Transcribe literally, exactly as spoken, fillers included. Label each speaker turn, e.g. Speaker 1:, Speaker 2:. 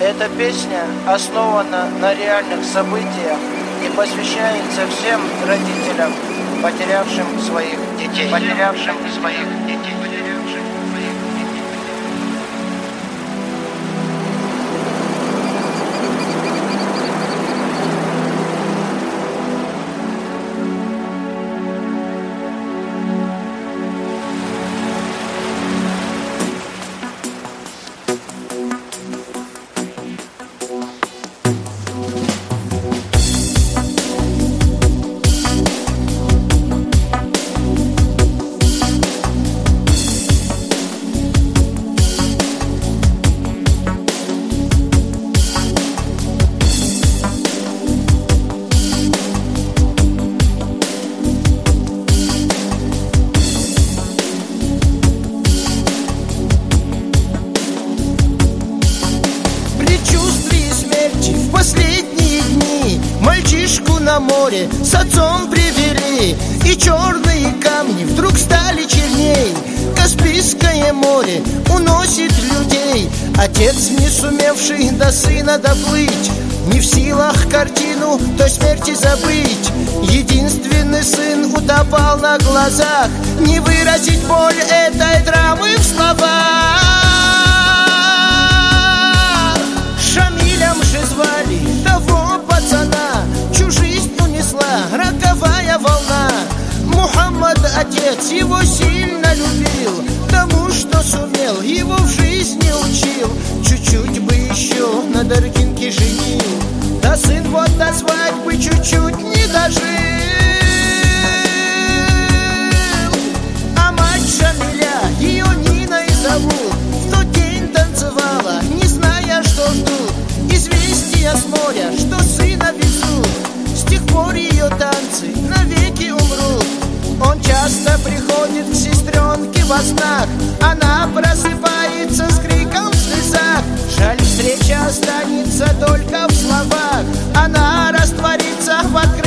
Speaker 1: Эта песня основана на реальных событиях и посвящается всем родителям, потерявшим своих детей. Потерявшим своих детей.
Speaker 2: Последние дни мальчишку на море с отцом привели, и черные камни вдруг стали черней. Каспийское море уносит людей. Отец, не сумевший до сына доплыть, не в силах картину той смерти забыть. Единственный сын утопал на глазах, не выразить боль этой драмы в словах. Шамилем же звали того пацана, чью жизнь унесла роковая волна. Мухаммад, отец, его сильно любил, тому, что сумел, его в жизни учил. Чуть-чуть бы еще на Даргинке женил, да сын вот до свадьбы чуть-чуть не дожил. А мать Шамиля, ее Ниной зовут, в тот день танцевала, не зная, что ждут. Известия с моря, что сына везут, с тех пор ее танцы навеки умрут. Он часто приходит к сестренке во снах, она просыпается с криком в слезах. Жаль, встреча останется только в словах, она растворится в открытии.